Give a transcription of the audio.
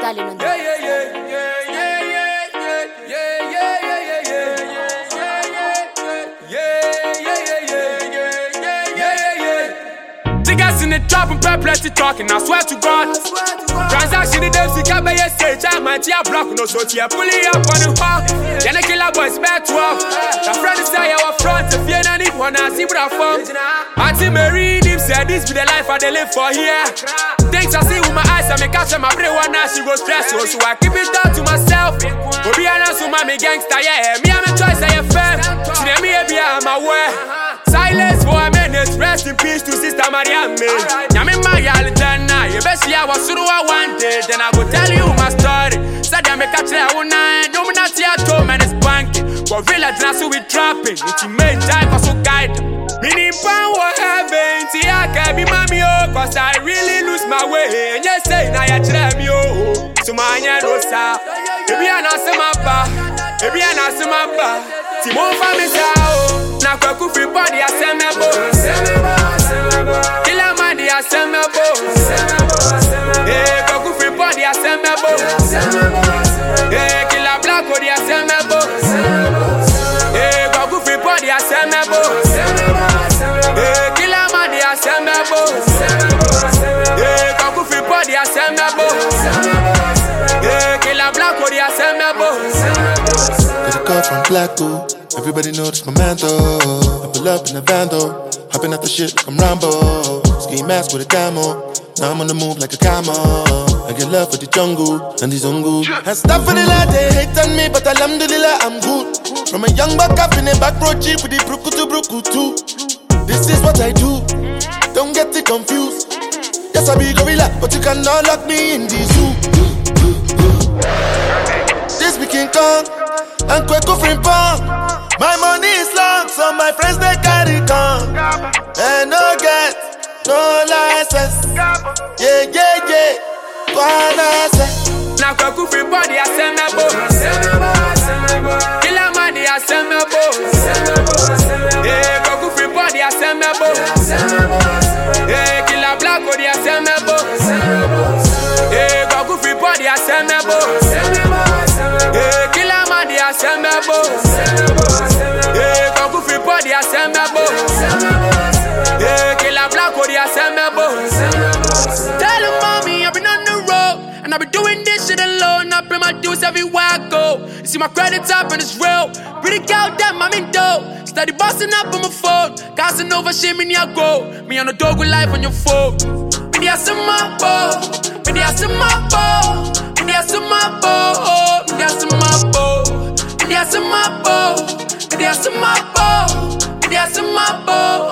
Stalin on Yeah, yeah, yeah, yeah, yeah, yeah, yeah, yeah, yeah, yeah, yeah. Niggas in the trap and plenty talking, I swear to God. Transaction in them, see, can't be a stage. I'm a tea block, no so tea, pulling up on the hall. Then the killer boys back 12. The friend is say our front, if you don't need one, I see what I found. Auntie Mary, him said this be the life I they live for here. Things I see with my eyes, I make catch my brain one now, she goes stressful. So I keep it down to myself. But be honest with my gangster, yeah. Me, I'm a choice, I am fam. See them here, be I'm aware. Silence for a minute, rest in peace to Sister Mariam. I'm in my Alidana, you best see I was through I wanted. Then I go tell you my story. Said I make a try one night, no, not here, two men is banking. But village now, so we trapping. It's your main time for so guide. Meaning power heaven, see I can be mommy, oh, cause I really lose my way. And you say, now you try me, oh, so my rosa. If you are not some mappa, if you are not some mappa, Timon family, oh, now Kaku free body, I send me bones. Killer man, I send me bones. Eh, Kaku free body, I send me bones. Eh, Killer black body, I send me bones. Eh, Kaku free body, I send me bones. Eh, Killer man, I send me bones. Eh, Kaku free body, I send me bones. Eh, Killer black body, I send me bones. Got a call from Blacko. Everybody know this my man though. I pull up in the van though, hopping out the shit like I'm Rambo. Ski mask with a camo, now I'm on the move like a camo. I get love for the jungle and the zungu. And stuff for the lad, they hate on me, but alhamdulillah I'm good. From a young buck up in a back road jeep with the bruku to bruku too. This is what I do, don't get it confused. Yes I be gorilla, but you cannot lock me in the zoo. This be King Kong and Kweko Frimpong. My money is long, so my friends they carry gun. And no get, no license. Yeah, yeah, yeah. Now Kaku free body, I send me bones. Killer money, I send me bones. Yeah, Kaku free body, I send me bones. Yeah, Killer black body, I send me bones. Yeah, Kaku free body, I send me bones. Yeah, Killer money, I send me bones. Yeah, Kaku free body, I send me bones. Yeah, Killer black body, I send me bones. Tell him mommy, I've been on the road and I've been doing this shit alone. I pay my dues everywhere I go. You see my credit up and it's real. Pretty girl, damn, I'm in dough. Steady busting up on my phone. Casting over shit, me near go. Me on the dog with life on your phone. Me there some my bow. Me there some my bow. Me there some my bow. Me there some my bow. Me there some my bow. Me there some my bow. Me there some my bow.